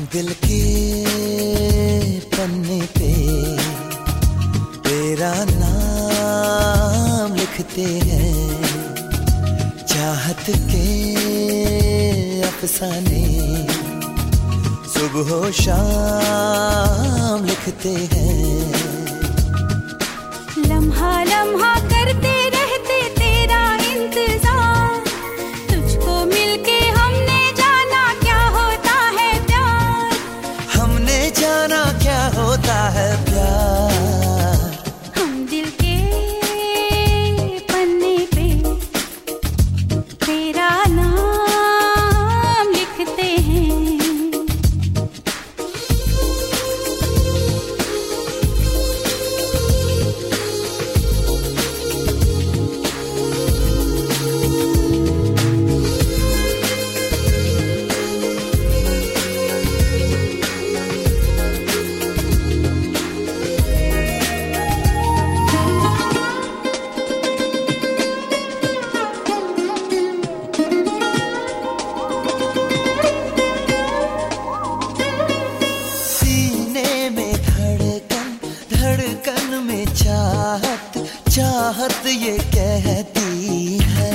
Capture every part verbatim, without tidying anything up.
दिल के पन्ने पे तेरा नाम लिखते हैं, चाहत के अफसाने सुबह शाम लिखते हैं। लम्हा लम्हा करते रहते तेरा इंतजार, तुझको मिलके हमने जाना क्या होता है प्यार। हमने जाना क्या होता है प्यार। हम दिल के पन्ने पे तेरा नाम लिखते हैं। धड़कन में चाहत चाहत ये कहती है,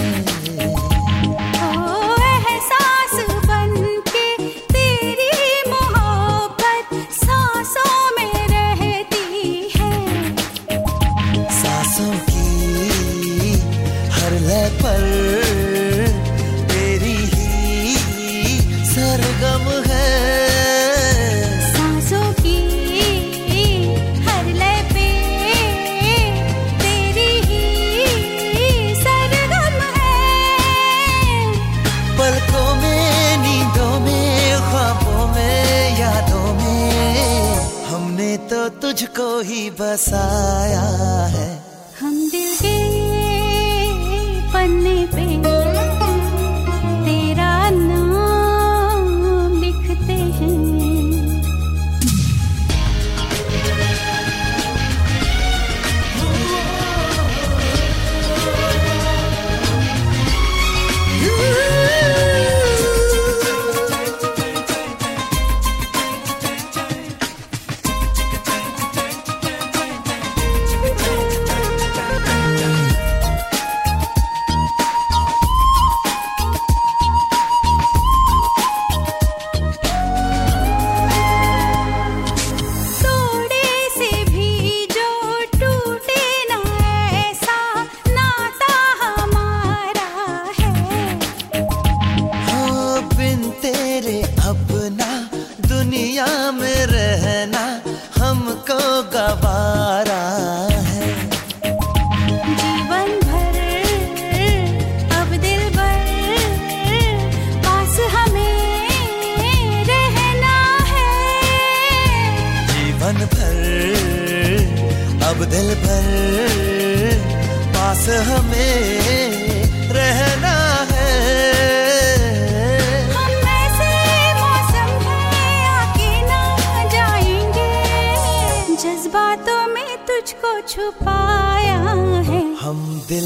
ओ एहसास बनके तेरी मोहब्बत सांसों में रहती है। सांसों की हर लय पर तेरी ही सरगम है। पलकों में, नींदों में, ख्वाबों में, यादों में हमने तो तुझको ही बसाया है। हम दिल के पन्ने पे तेरा नाम लिखते हैं। अपना दुनिया में रहना हमको गवारा है। जीवन भर अब दिल भर पास हमें रहना है। जीवन भर अब दिल भर पास हमें रहना है। जज्बातों में तुझको छुपाया है। हम दिल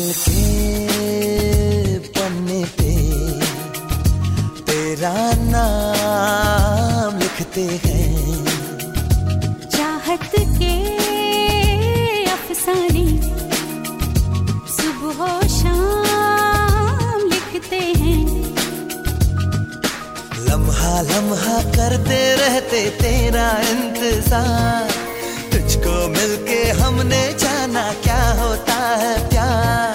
के पन्ने पे तेरा नाम लिखते हैं, चाहत के अफसाने सुबह शाम लिखते हैं। लम्हा लम्हा करते रहते तेरा इंतजार, तुझको मिलके हमने जाना क्या होता है प्यार।